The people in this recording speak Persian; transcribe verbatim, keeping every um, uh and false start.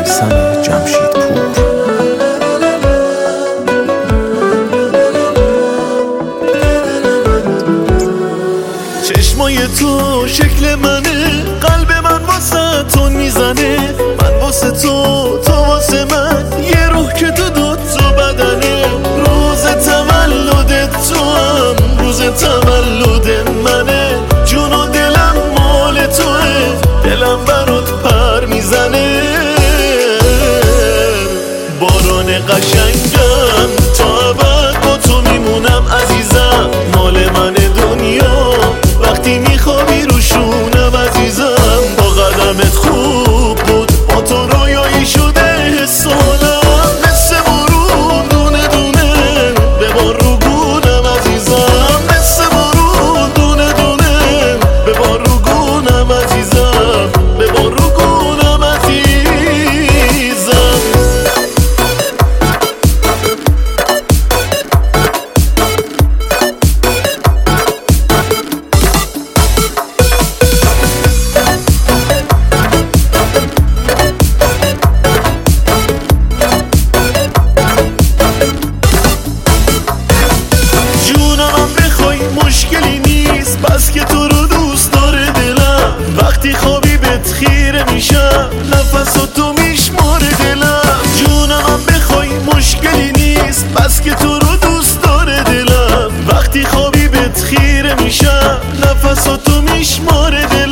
میثم جمشیدپور. چشمای تو شکل منه، قلب من واسه تو میزنه، من واسه تو تو واسه من، یه روح که تو دو تو بدنه. روز تولدت تو هم روز تولد منه، جون و دلم مال توه، دلم برات پر میزنه. باران قشنگم تا ابد با تو میمونم عزیزم، مال من دنیا وقتی میخوابی رو شونم عزیزم. با قدمت خوب بود، با تو رویایی شده سالم، مثل بارون دونه دونه ببار رو گونم عزیزم، مثل بارون دونه دونه ببار رو گونم عزیزم، ببار رو گونم عزیزم. مشکلی نیست بس که تو رو دوست داره دلم، وقتی خوابی بهت خیره میشم، نفس و تو میشماره دلم. جونم بخوای مشکلی نیست بس که تو رو دوست داره دلم، وقتی خوابی بهت خیره میشم، نفس و تو میشماره دلم.